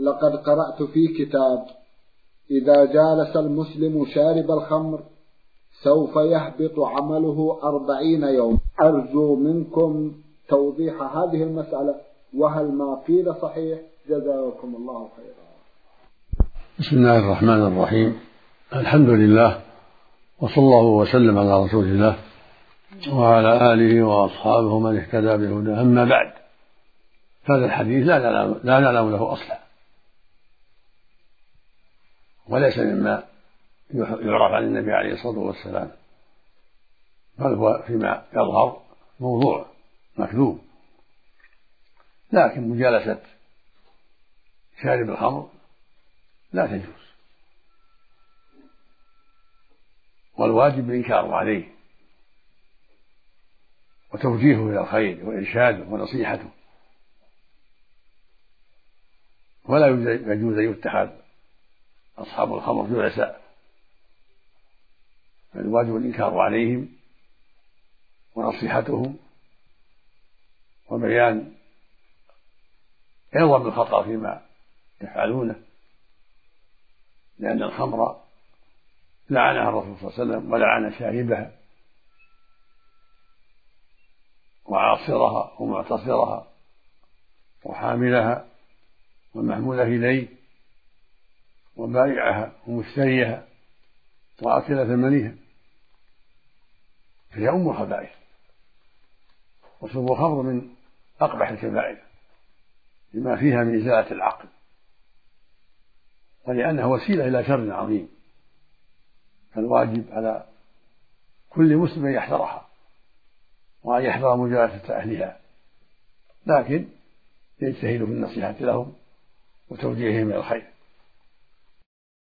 لقد قرأت في كتاب: إذا جالس المسلم شارب الخمر سوف يهبط عمله 40 يوم. أرجو منكم توضيح هذه المسألة، وهل ما قيل صحيح؟ جزاكم الله خيرا. بسم الله الرحمن الرحيم. الحمد لله، وصلى الله وسلم على رسول الله وعلى آله وأصحابه من اهتدى بهداه. أما بعد، هذا الحديث لا نعلم له أصلا، وليس مما يعرف عن النبي عليه الصلاة والسلام، بل هو فيما يظهر موضوع مكذوب. لكن مجالسة شارب الخمر لا تجوز، والواجب الإنكار عليه وتوجيهه إلى الخير وإرشاده ونصيحته، ولا يجوز أن يتخذ أصحاب الخمر جلساء، بل الواجب الإنكار عليهم ونصيحتهم وبيان عظم الخطأ فيما يفعلونه، لأن الخمر لعنها الرسول صلى الله عليه وسلم ولعن شاربها وعاصرها ومعتصرها وحاملها ومحمولة إليه وبائعها ومشتريها وآكل ثمنها، فهي أم الخبائث. وشرب الخمر من أقبح الكبائر لما فيها من إزالة العقل، ولأنها وسيلة إلى شر عظيم، فالواجب على كل مسلم أن يحذرها وأن يحذر مجالسة أهلها، لكن يجتهد في النصيحة لهم وتوجيههم إلى الخير.